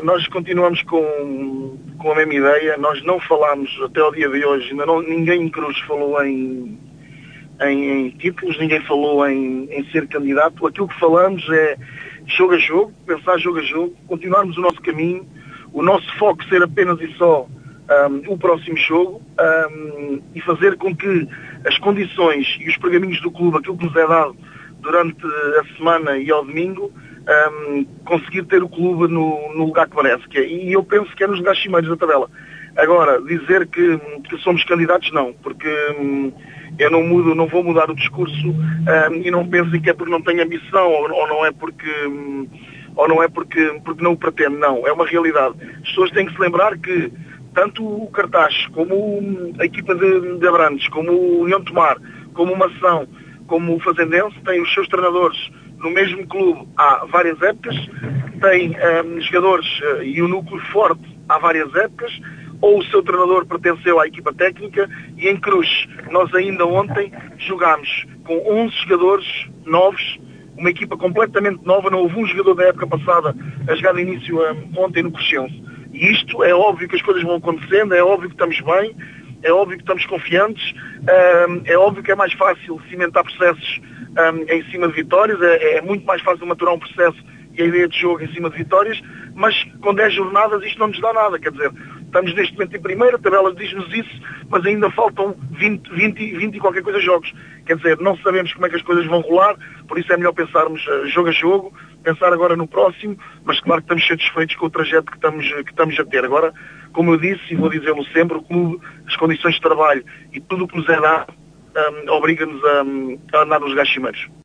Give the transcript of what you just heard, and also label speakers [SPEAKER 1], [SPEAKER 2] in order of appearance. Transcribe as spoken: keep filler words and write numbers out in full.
[SPEAKER 1] nós continuamos com, com a mesma ideia. Nós não falámos até ao dia de hoje, ainda não, ninguém em Cruz falou em, em, em títulos, ninguém falou em, em ser candidato. Aquilo que falamos é jogo a jogo, pensar jogo a jogo, continuarmos o nosso caminho, o nosso foco ser apenas e só um, o próximo jogo um, e fazer com que as condições e os pergaminhos do clube, aquilo que nos é dado durante a semana e ao domingo, um, conseguir ter o clube no, no lugar que merece. Que é, e eu penso que é nos lugares cimeiros da tabela. Agora, dizer que, que somos candidatos, não, porque um, eu não mudo, não vou mudar o discurso um, e não pensem que é porque não tenho ambição ou, ou não é porque um, ou não é porque, porque não o pretendo, não, é uma realidade. As pessoas têm que se lembrar que tanto o Cartaz, como a equipa de, de Abrantes, como o União de Tomar, como o Mação, como o Fazendense, têm os seus treinadores no mesmo clube há várias épocas, têm um, jogadores uh, e um núcleo forte há várias épocas, ou o seu treinador pertenceu à equipa técnica, e em Cruz, nós ainda ontem jogámos com onze jogadores novos, uma equipa completamente nova, não houve um jogador da época passada a jogar de início um, ontem no Crescense. E isto é óbvio que as coisas vão acontecendo, é óbvio que estamos bem, é óbvio que estamos confiantes, um, é óbvio que é mais fácil cimentar processos um, em cima de vitórias, é, é muito mais fácil maturar um processo e a ideia de jogo em cima de vitórias, mas com dez jornadas isto não nos dá nada, quer dizer, estamos neste momento em primeiro, a tabela diz-nos isso, mas ainda faltam vinte, vinte, vinte e qualquer coisa jogos. Quer dizer, não sabemos como é que as coisas vão rolar, por isso é melhor pensarmos uh, jogo a jogo, pensar agora no próximo, mas claro que estamos satisfeitos com o trajeto que estamos, que estamos a ter. Agora, como eu disse, e vou dizê-lo sempre, o clube, as condições de trabalho e tudo o que nos é dado, um, obriga-nos a, a andar nos lugares cimeiros.